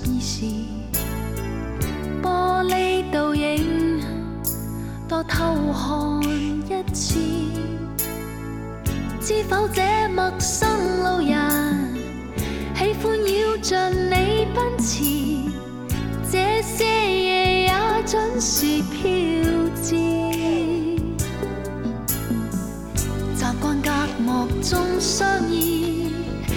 意時，玻璃倒影多偷看一次，知否這陌生路人